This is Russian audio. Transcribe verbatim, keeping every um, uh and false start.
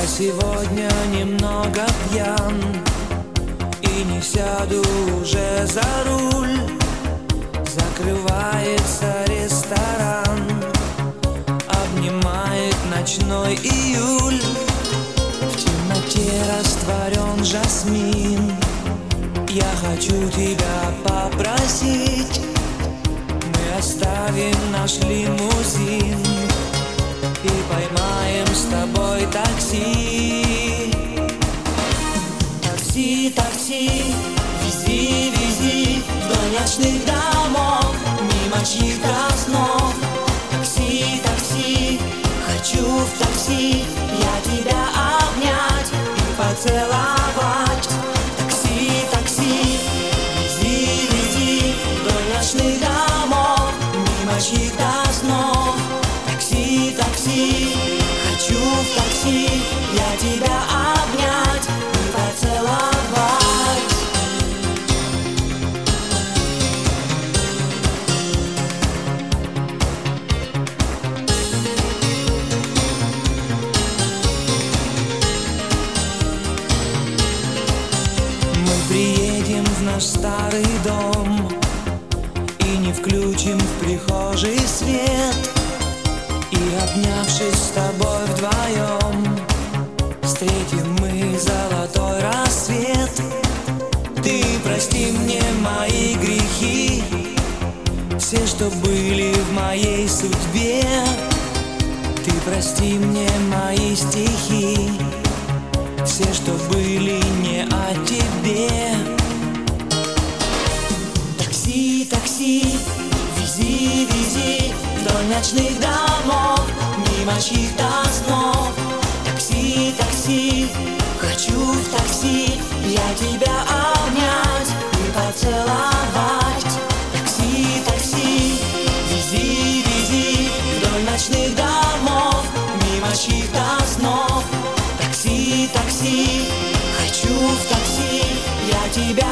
сегодня немного пьян и не сяду уже за руль. Закрывается ресторан, обнимает ночной июль. В темноте растворен жасмин. Я хочу тебя попросить, мы оставим наш лимузин и поймаем с тобой такси. Такси, такси, вези, вези вдоль ночных домов, мимо чьих-то снов. Такси, такси, хочу в такси я тебя обнять и поцеловать. Такси, такси, вези, вези вдоль ночных домов, мимо чьих-то снов. Такси, такси, хочу в такси я тебя обнять и поцеловать. Мы приедем в наш старый дом и не включим в прихожей свет. И, обнявшись с тобой вдвоем, встретим мы золотой рассвет. Ты прости мне мои грехи, все, что были в моей судьбе. Ты прости мне мои стихи, все, что были не о тебе. Такси, такси, вези, вези вдоль ночных домов, мимо чьих-то снов. Такси, такси, хочу в такси я тебя обнять и поцеловать. Такси, такси, вези, вези вдоль ночных домов, мимо чьих-то снов. Такси, такси, хочу в такси я тебя